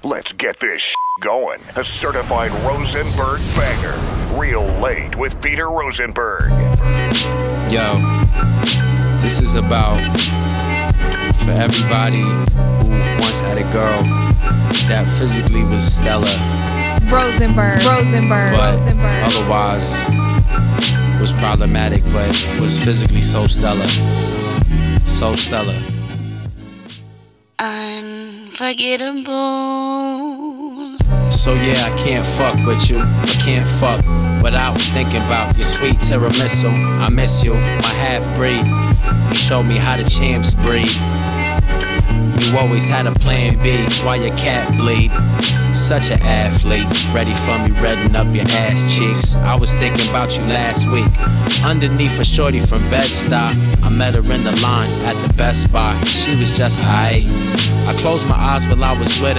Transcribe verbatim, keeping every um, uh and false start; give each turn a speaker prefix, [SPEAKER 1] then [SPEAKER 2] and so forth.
[SPEAKER 1] Let's get this sh- going. A certified Rosenberg banger. Real Late with Peter Rosenberg.
[SPEAKER 2] Yo, this is about for everybody who once had a girl that physically was stellar,
[SPEAKER 3] Rosenberg, Rosenberg,
[SPEAKER 2] but
[SPEAKER 3] Rosenberg.
[SPEAKER 2] otherwise was problematic, but was physically so stellar, so stellar.
[SPEAKER 4] Unforgettable.
[SPEAKER 2] So yeah, I can't fuck with you, I can't fuck without thinking about your sweet tiramisu. I miss you, my half-breed. You showed me how the champs breed. You always had a plan B while your cat bleed. Such an athlete, ready for me redding up your ass cheeks. I was thinking about you last week. Underneath a shorty from Bed-Stuy, I met her in the line at the Best Buy. She was just aight. I closed my eyes while I was with her.